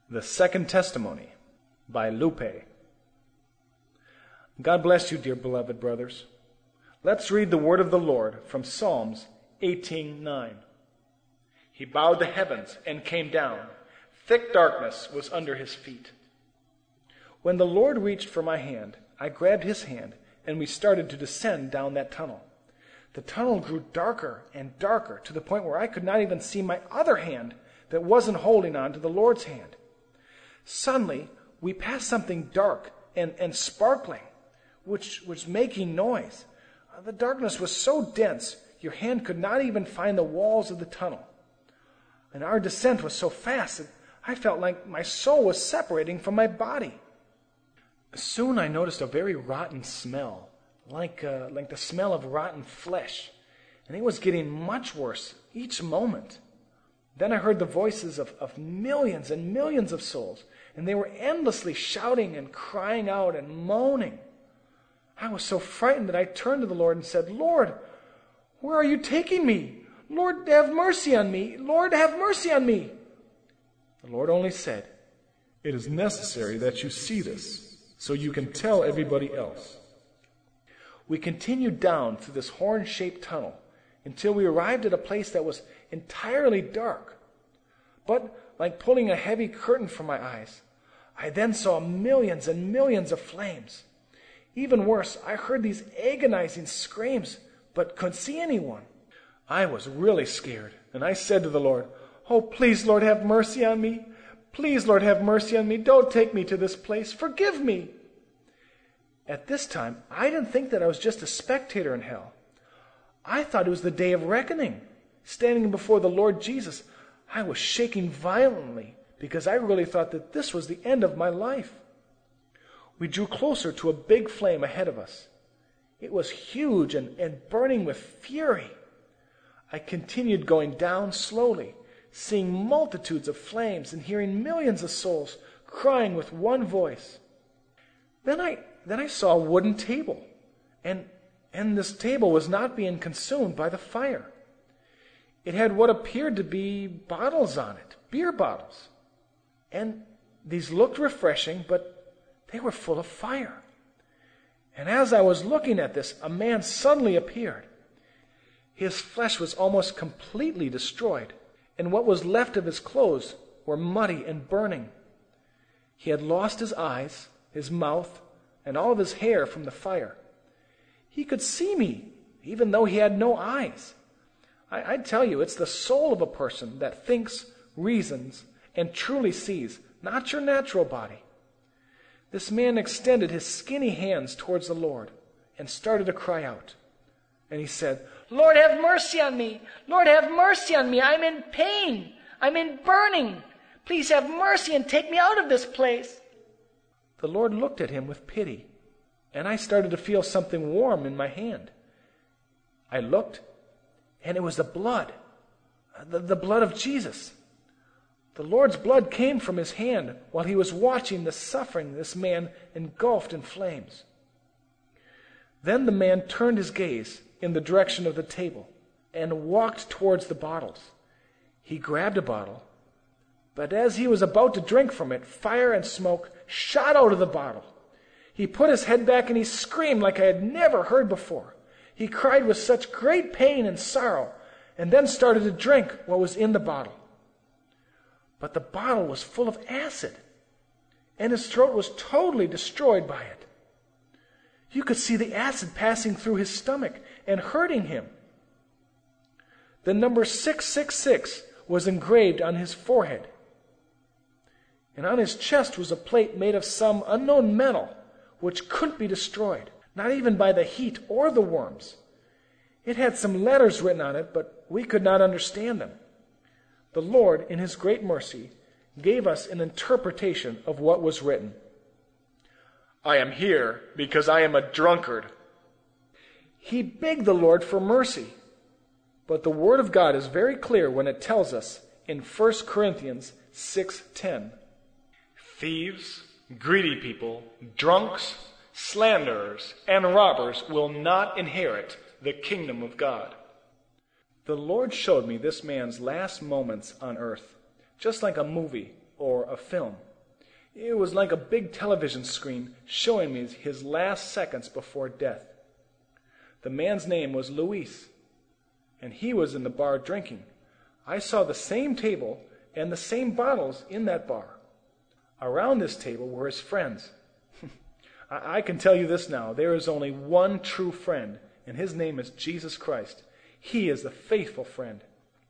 The Second Testimony by Lupe. God bless you, dear beloved brothers. Let's read the word of the Lord from Psalms 18:9. He bowed the heavens and came down. Thick darkness was under his feet. When the Lord reached for my hand, I grabbed his hand, and we started to descend down that tunnel. The tunnel grew darker and darker to the point where I could not even see my other hand that wasn't holding on to the Lord's hand. Suddenly, we passed something dark and sparkling, which was making noise. The darkness was so dense, your hand could not even find the walls of the tunnel. And our descent was so fast that I felt like my soul was separating from my body. Soon I noticed a very rotten smell, like the smell of rotten flesh, and it was getting much worse each moment. Then I heard the voices of millions and millions of souls, and they were endlessly shouting and crying out and moaning. I was so frightened that I turned to the Lord and said, "Lord, where are you taking me? Lord, have mercy on me. Lord, have mercy on me." The Lord only said, "It is necessary that you see this, so you can tell everybody else." We continued down through this horn-shaped tunnel until we arrived at a place that was entirely dark. But like pulling a heavy curtain from my eyes, I then saw millions and millions of flames. Even worse, I heard these agonizing screams, but couldn't see anyone. I was really scared, and I said to the Lord, "Oh, please, Lord, have mercy on me. Please, Lord, have mercy on me. Don't take me to this place. Forgive me." At this time, I didn't think that I was just a spectator in hell. I thought it was the day of reckoning. Standing before the Lord Jesus, I was shaking violently because I really thought that this was the end of my life. We drew closer to a big flame ahead of us. It was huge and burning with fury. I continued going down slowly, seeing multitudes of flames and hearing millions of souls crying with one voice. Then I saw a wooden table, and this table was not being consumed by the fire. It had what appeared to be bottles on it, beer bottles. And these looked refreshing, but they were full of fire. And as I was looking at this, a man suddenly appeared. His flesh was almost completely destroyed, and what was left of his clothes were muddy and burning. He had lost his eyes, his mouth, and all of his hair from the fire. He could see me, even though he had no eyes. I tell you, it's the soul of a person that thinks, reasons, and truly sees, not your natural body. This man extended his skinny hands towards the Lord and started to cry out. And he said, "Lord, have mercy on me. Lord, have mercy on me. I'm in pain. I'm in burning. Please have mercy and take me out of this place." The Lord looked at him with pity, and I started to feel something warm in my hand. I looked, and it was the blood of Jesus. The Lord's blood came from his hand while he was watching the suffering of this man engulfed in flames. Then the man turned his gaze in the direction of the table and walked towards the bottles. He grabbed a bottle, but as he was about to drink from it, fire and smoke shot out of the bottle. He put his head back and he screamed like I had never heard before. He cried with such great pain and sorrow, and then started to drink what was in the bottle. But the bottle was full of acid, and his throat was totally destroyed by it. You could see the acid passing through his stomach and hurting him. The number 666 was engraved on his forehead. And on his chest was a plate made of some unknown metal which couldn't be destroyed, not even by the heat or the worms. It had some letters written on it, but we could not understand them. The Lord, in his great mercy, gave us an interpretation of what was written. "I am here because I am a drunkard." He begged the Lord for mercy. But the Word of God is very clear when it tells us in 1 Corinthians 6:10, "Thieves, greedy people, drunks, slanderers, and robbers will not inherit the kingdom of God." The Lord showed me this man's last moments on earth, just like a movie or a film. It was like a big television screen showing me his last seconds before death. The man's name was Luis, and he was in the bar drinking. I saw the same table and the same bottles in that bar. Around this table were his friends. I can tell you this now, there is only one true friend, and his name is Jesus Christ. He is the faithful friend.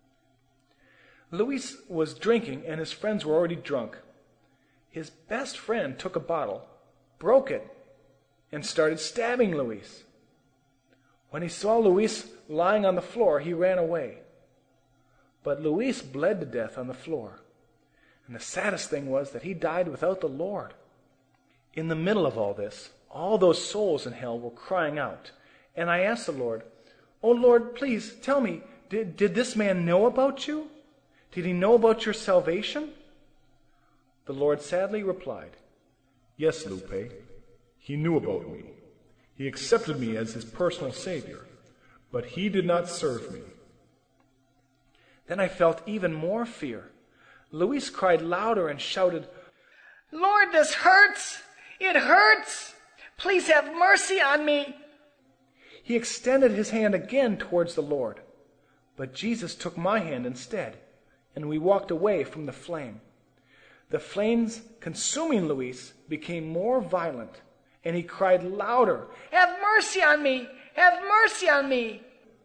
Luis was drinking, and his friends were already drunk. His best friend took a bottle, broke it, and started stabbing Luis. When he saw Luis lying on the floor, he ran away. But Luis bled to death on the floor. And the saddest thing was that he died without the Lord. In the middle of all this, all those souls in hell were crying out. And I asked the Lord, "Oh Lord, please tell me, did this man know about you? Did he know about your salvation?" The Lord sadly replied, "Yes, Lupe. He knew about me. He accepted me as his personal Savior, but he did not serve me." Then I felt even more fear. Luis cried louder and shouted, "Lord, this hurts! It hurts! Please have mercy on me!" He extended his hand again towards the Lord, but Jesus took my hand instead, and we walked away from the flame. The flames consuming Luis became more violent, and he cried louder, "Have mercy on me! Have mercy on me!"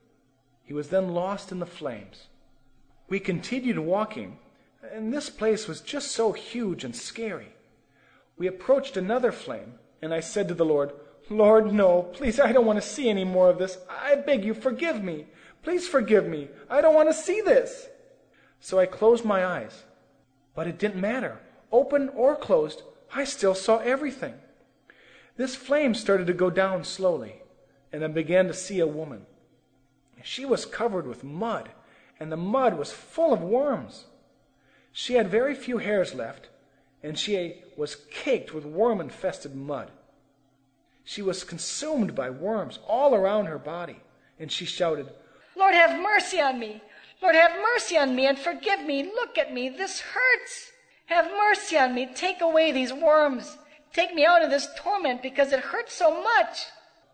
He was then lost in the flames. We continued walking, and this place was just so huge and scary. We approached another flame, and I said to the Lord, "Lord, no, please, I don't want to see any more of this. I beg you, forgive me. Please forgive me. I don't want to see this." So I closed my eyes. But it didn't matter. Open or closed, I still saw everything. This flame started to go down slowly, and I began to see a woman. She was covered with mud, and the mud was full of worms. She had very few hairs left, and she was caked with worm-infested mud. She was consumed by worms all around her body, and she shouted, "Lord, have mercy on me! Lord, have mercy on me and forgive me. Look at me. This hurts. Have mercy on me. Take away these worms. Take me out of this torment because it hurts so much."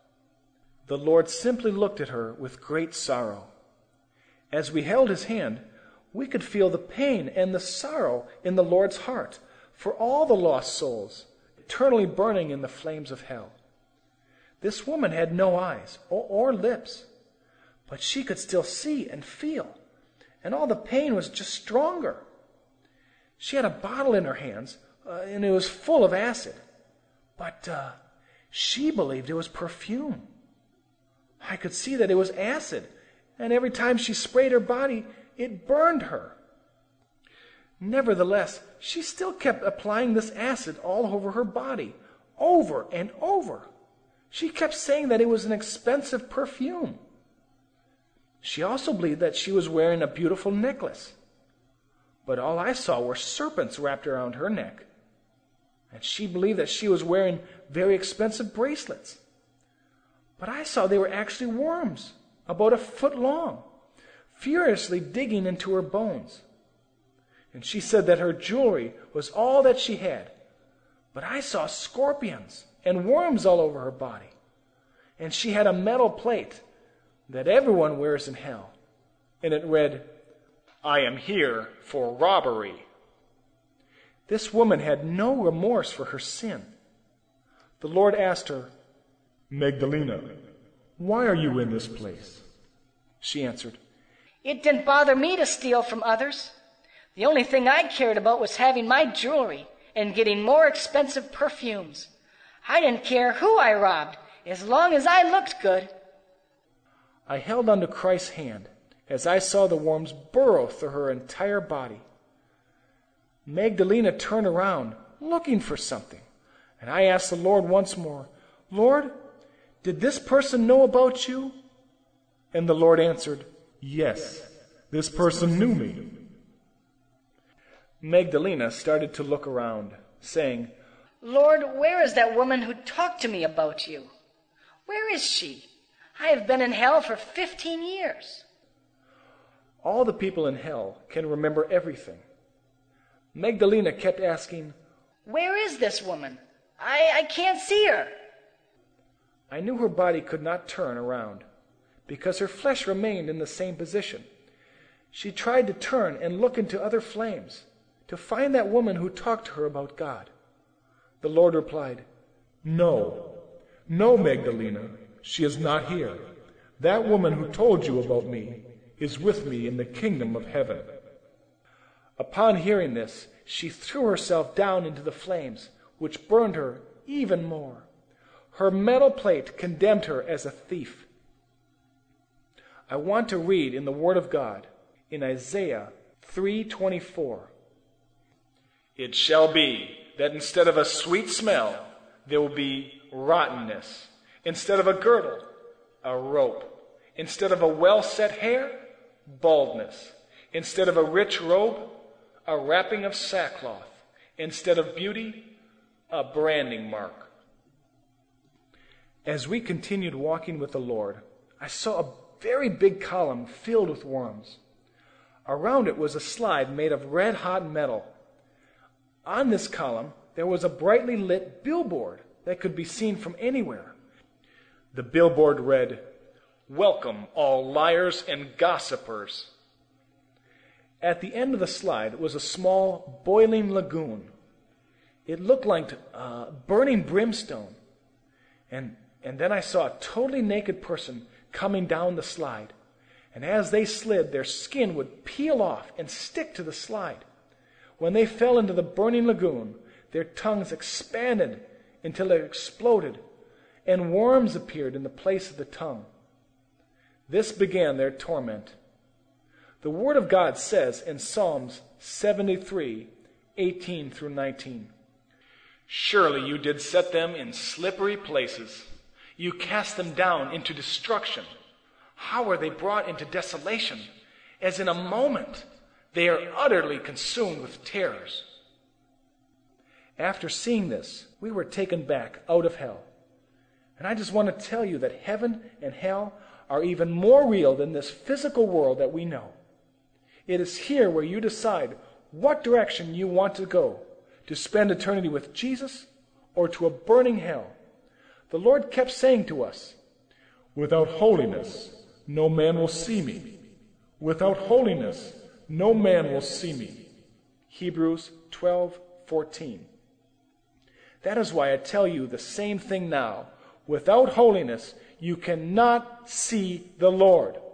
The Lord simply looked at her with great sorrow. As we held his hand, we could feel the pain and the sorrow in the Lord's heart for all the lost souls, eternally burning in the flames of hell. This woman had no eyes or lips, but she could still see and feel, and all the pain was just stronger. She had a bottle in her hands, and it was full of acid, but she believed it was perfume. I could see that it was acid, and every time she sprayed her body, it burned her. Nevertheless, she still kept applying this acid all over her body, over and over. She kept saying that it was an expensive perfume. She also believed that she was wearing a beautiful necklace, but all I saw were serpents wrapped around her neck. And she believed that she was wearing very expensive bracelets, but I saw they were actually worms, about 1 foot long, furiously digging into her bones. And she said that her jewelry was all that she had, but I saw scorpions and worms all over her body. And she had a metal plate that everyone wears in hell, and it read, "I am here for robbery." This woman had no remorse for her sin. The Lord asked her, "Magdalena, why are you in this place?" She answered, "It didn't bother me to steal from others. The only thing I cared about was having my jewelry and getting more expensive perfumes. I didn't care who I robbed, as long as I looked good." I held onto Christ's hand as I saw the worms burrow through her entire body. Magdalena turned around, looking for something, and I asked the Lord once more, "Lord, did this person know about you?" And the Lord answered, "Yes, this person knew me." Magdalena started to look around, saying, "Lord, where is that woman who talked to me about you? Where is she? I have been in hell for 15 years. All the people in hell can remember everything. Magdalena kept asking, "Where is this woman? I can't see her." I knew her body could not turn around, because her flesh remained in the same position. She tried to turn and look into other flames, to find that woman who talked to her about God. The Lord replied, No, Magdalena, she is not here. That woman who told you about me is with me in the kingdom of heaven. Upon hearing this, she threw herself down into the flames, which burned her even more. Her metal plate condemned her as a thief. I want to read in the Word of God, in Isaiah 3:24. It shall be that instead of a sweet smell, there will be rottenness. Instead of a girdle, a rope. Instead of a well-set hair, baldness. Instead of a rich robe, a wrapping of sackcloth. Instead of beauty, a branding mark. As we continued walking with the Lord, I saw a very big column filled with worms. Around it was a slide made of red-hot metal. On this column, there was a brightly lit billboard that could be seen from anywhere. The billboard read, "Welcome all liars and gossipers." At the end of the slide was a small, boiling lagoon. It looked like burning brimstone. And then I saw a totally naked person coming down the slide. And as they slid, their skin would peel off and stick to the slide. When they fell into the burning lagoon, their tongues expanded until it exploded, and worms appeared in the place of the tongue. This began their torment. The Word of God says in Psalms 73:18 through 19, "Surely you did set them in slippery places. You cast them down into destruction. How are they brought into desolation? As in a moment, they are utterly consumed with terrors." After seeing this, we were taken back out of hell. And I just want to tell you that heaven and hell are even more real than this physical world that we know. It is here where you decide what direction you want to go, to spend eternity with Jesus or to a burning hell. The Lord kept saying to us, Without holiness, no man will see me. Without holiness, no man will see me. Hebrews 12:14. That is why I tell you the same thing now. Without holiness, you cannot see the Lord.